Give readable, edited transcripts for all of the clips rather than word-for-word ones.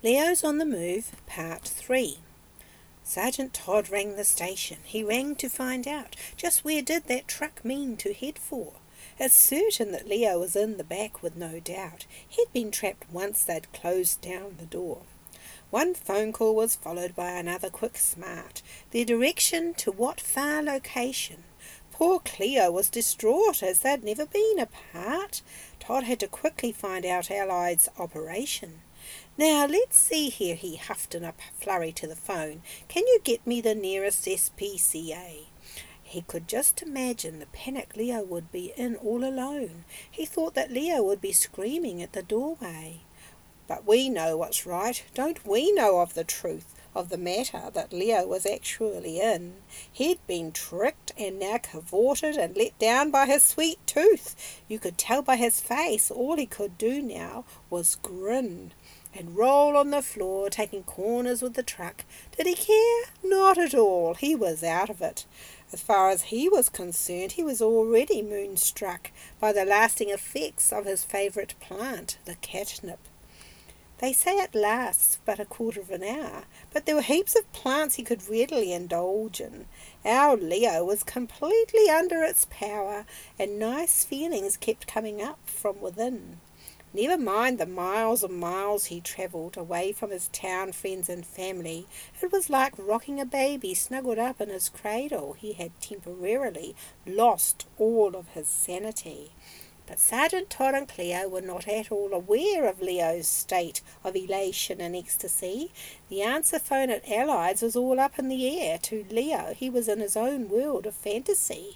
Leo's on the Move, Part 3. Sergeant Todd rang the station. He rang to find out just where did that truck mean to head for. It's certain that Leo was in the back with no doubt. He'd been trapped once they'd closed down the door. One phone call was followed by another quick smart. Their direction to what far location? Poor Cleo was distraught as they'd never been apart. Todd had to quickly find out Allied's operation. "Now, let's see here," he huffed in a flurry to the phone. "Can you get me the nearest SPCA?" He could just imagine the panic Leo would be in all alone. He thought that Leo would be screaming at the doorway. But we know what's right. Don't we know of the truth of the matter that Leo was actually in? He'd been tricked and now cavorted and let down by his sweet tooth. You could tell by his face all he could do now was grin and roll on the floor, taking corners with the truck. Did he care? Not at all. He was out of it. As far as he was concerned, he was already moonstruck by the lasting effects of his favourite plant, the catnip. They say it lasts but a quarter of an hour, but there were heaps of plants he could readily indulge in. Our Leo was completely under its power, and nice feelings kept coming up from within. Never mind the miles and miles he travelled away from his town friends and family. It was like rocking a baby snuggled up in his cradle. He had temporarily lost all of his sanity. But Sergeant Todd and Cleo were not at all aware of Leo's state of elation and ecstasy. The answer phone at Allied's was all up in the air. To Leo, he was in his own world of fantasy.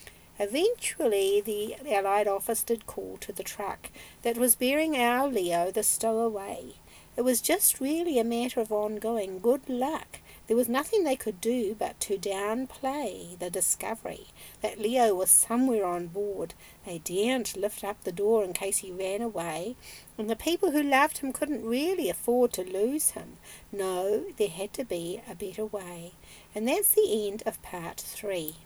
Eventually, the Allied office did call to the truck that was bearing our Leo the stowaway. It was just really a matter of ongoing good luck. There was nothing they could do but to downplay the discovery that Leo was somewhere on board. They daren't lift up the door in case he ran away, and the people who loved him couldn't really afford to lose him. No, there had to be a better way. And that's the end of Part 3.